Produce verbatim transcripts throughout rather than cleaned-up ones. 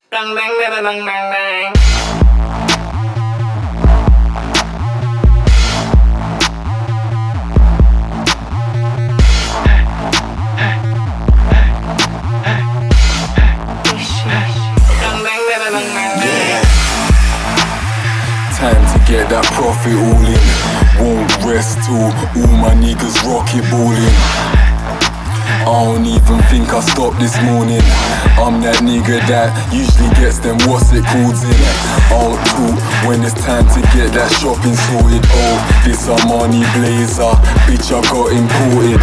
Dang dang dang dang dang dang. Time to get that profit all in. Won't rest till all my niggas rocket balling. I don't even think I stopped this morning. I'm that nigga that usually gets them what's it called in. I'll talk when it's time to get that shopping sorted. Oh, this Armani blazer, bitch I got imported.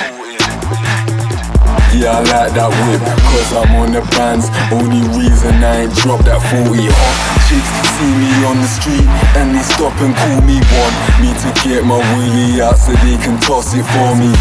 Yeah, I like that whip, cause I'm on the bands. Only reason I ain't dropped that forty. Hot chicks see me on the street and they stop and call me. Want me to get my wheelie out so they can toss it for me.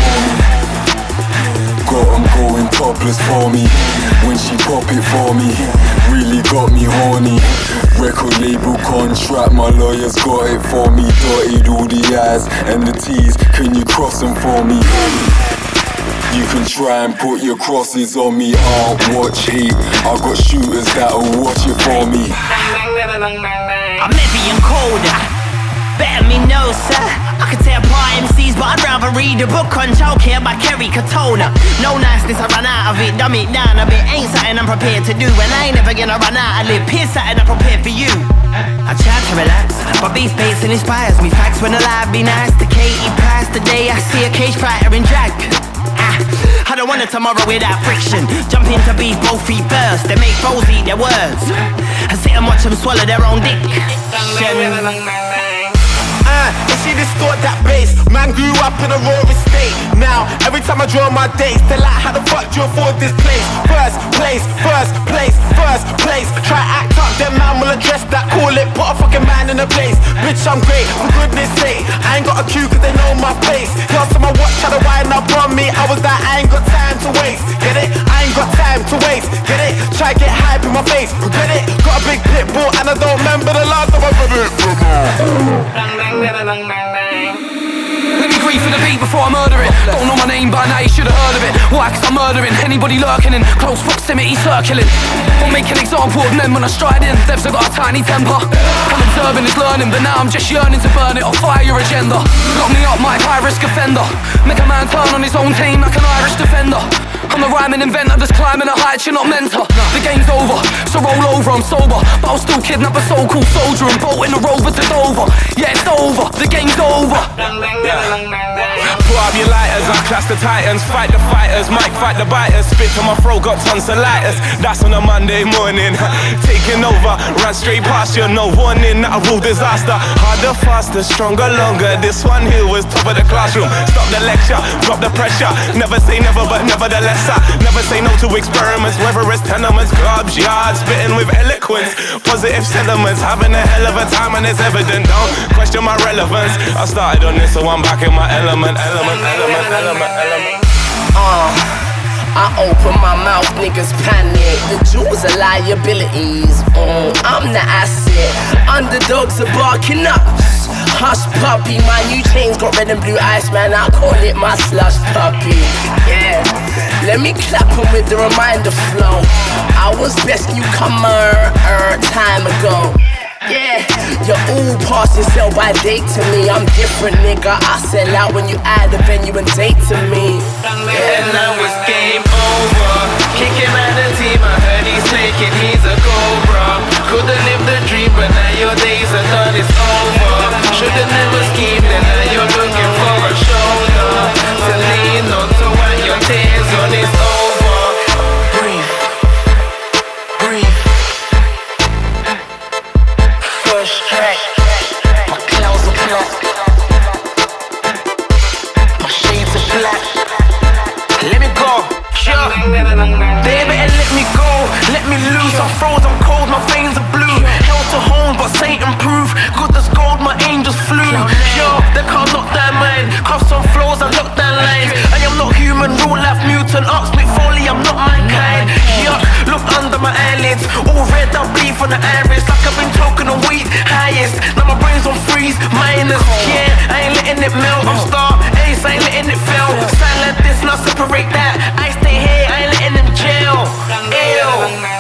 Got 'em going topless for me when she pop it for me. Really got me horny. Record label contract, my lawyers got it for me. Dotted all the I's and the T's, can you cross them for me? You can try and put your crosses on me, I'll watch hate. I got shooters that'll watch it for me. I'm heavy and colder, better me know, sir. I could tear apart M Cs, but I'd rather read a book on childcare by Kerry Katona. No niceness, I run out of it, dumb it down a bit. Ain't something I'm prepared to do, and I ain't never gonna run out of lip. Here's something I'm prepared for you. I try to relax, but beef pacing inspires me. Facts when alive, be nice to Katie Price. Today I see a cage fighter in drag. I don't want a tomorrow without friction. Jump into beef, both feet first. They make foes eat their words. I sit and watch them swallow their own dick. Uh, and she distort that bass. Man grew up in a raw estate. Now, every time I draw my dates, they're like, how the fuck do you afford this place? First place, first place, first place. Try act up, then man will address that. Call it, put a fucking man in a place. Bitch, I'm great, for goodness sake. I ain't got a queue cause they know my face. Y'all to my watch, try to wind up on me. I was that, I ain't got time to waste. Get it? I ain't got time to waste. Get it? Try get hype in my face. Regret it? Got a big pit bull and I don't remember the last time I read it. Let me grieve for the beat before I murder it. Don't know my name by now, you should've heard of it. Why? Cause I'm murdering anybody lurking in close proximity, circling. Won't make an example of men when I stride in. Devs have got a tiny temper. I'm observing is learning, but now I'm just yearning to burn it or fire your agenda. Lock me up, my high risk offender. Make a man turn on his own team like an Irish defender. I'm the rhyming inventor, just climbing a height you're not mentor. The game's over, so roll over, I'm sober. But I'll still kidnap a so-called soldier and bolt in the rover to Dover. Yeah, it's over, the game's over. Pull up your lighters, I clash the titans. Fight the fighters, might fight the biters. Spit to my throat, got tons of lighters. That's on a Monday morning. Taking over, ran straight past you, no warning. Not a rule disaster. Harder, faster, stronger, longer. This one here was top of the classroom. Stop the lecture, drop the pressure. Never say never, but nevertheless I never say no to experiments. Whether it's tenements, clubs, yards. Spitting with eloquence, positive sentiments. Having a hell of a time and it's evident. Don't question my relevance. I started on this, so I'm back in my element. Element, element, element, element. Uh, I open my mouth, niggas panic. The jewels are liabilities. Mm, I'm the asset. Underdogs are barking up. Hush puppy, my new chains got red and blue ice, man. I call it my slush puppy. Yeah, let me clap 'em with the reminder flow. I was best newcomer er, time ago. Yeah, you're all passing sell by date to me. I'm different, nigga. I sell out when you add a venue and date to me. Yeah, and now it's game over. Kick him out the team. I heard he's taking, he's a cobra. Couldn't live the dream, but now your days are done. It's over. Should've never schemed, and now you're looking for a shoulder to lean on. So when your tears on, it's over. Breathe, breathe. First track, my clouds are black, my shades are black. Let me go, sure. They better let me go, let me loose. I'm frozen cold, my veins are blue. Hell to home, but Satan proof. Good as gold, my angels flew. Yo, they can't lock that mind. Cuffs on floors and lock that lines. I am not human, real life mutant. Ox McFoley, I'm not mankind. Yuck, look under my eyelids. All red, I bleed from the iris. Like I've been choking on weed, highest. Now my brain's on freeze, minus. Yeah, I ain't letting it melt. I'm star, ace, I ain't letting it fail. Sign like this, not separate that. I stay here, I ain't letting them jail. Ew.